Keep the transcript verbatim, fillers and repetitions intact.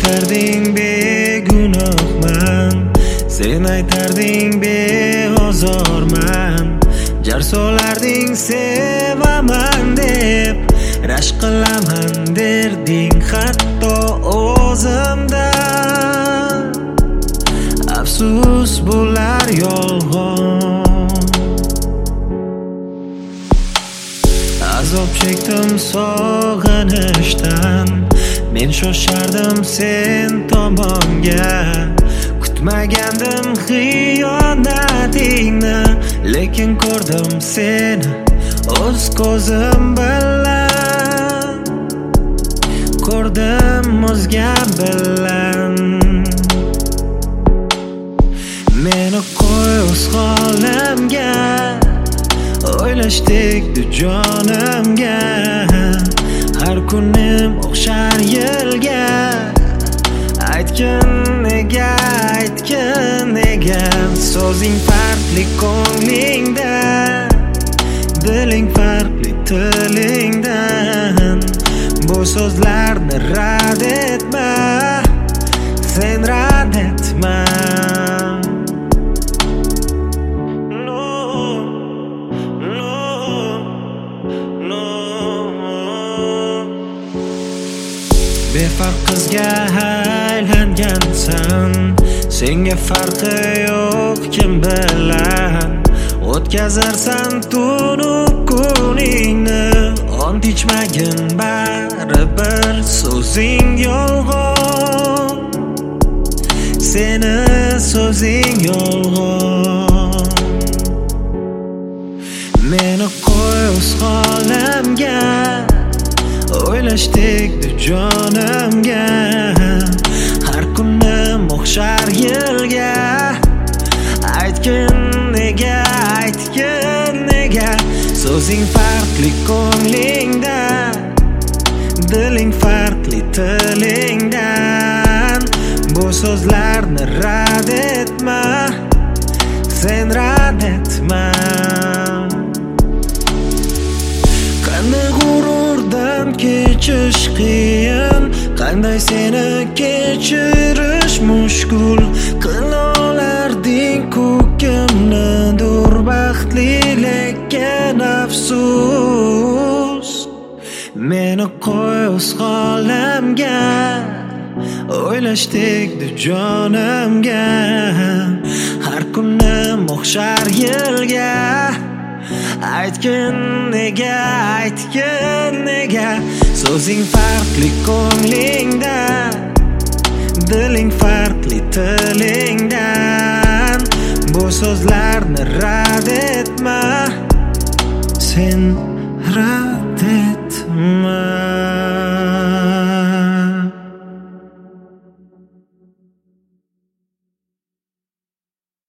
aytarding begunohman, sen aytarding beozorman, jar solarding sevaman deb, rashk qilaman derding hatto o'zimdan. Afsus bo'lar yolg'on, azob chekdim sog'inishdan, men shoshardim sen tomonga, kutmagandim xiyonatingni, lekin ko'rdim seni o'z ko'zim bilan, ko'rdim o'zga bilan. Meni qo'y o'z holimga, o'ylashdik jonimga, har kunim o'xshar yilga. Aytgin nega, aytgin nega, so'zing farqli ko'nglingda, diling farqli tilingdan. Bu so'zlarni rad etma, sen rad etma. Befarq qizga aylangansan, senga farqi yo'q kim bilan. O'tkazarsan tunu kuningni, ont ichmagin baribir so'zing yolg'on, seni so'zing yolg'on. Meni qo'y o'z holimga, o'ylashdik jonimga, har kunim o'xshar yilga. Aytgin nega, aytgin nega, so'zing farqli ko'nglingda, diling farqli tilingdan. Bu so'zlarni rad etma, sen rad etma. Qanday g'ururdan kechish qiyin, qanday seni kechirish mushkul. Qila olarding-ku kimnidir baxtli, lekin afsus. Meni qo'y o'z holimga, o'ylashdik jonimga, har kunim o'xshar yilga. Aytgin nega, aytgin nega, so'zing farqli ko'nglingda, diling farqli tilingdan. Bu so'zlarni rad etma, sen rad etma.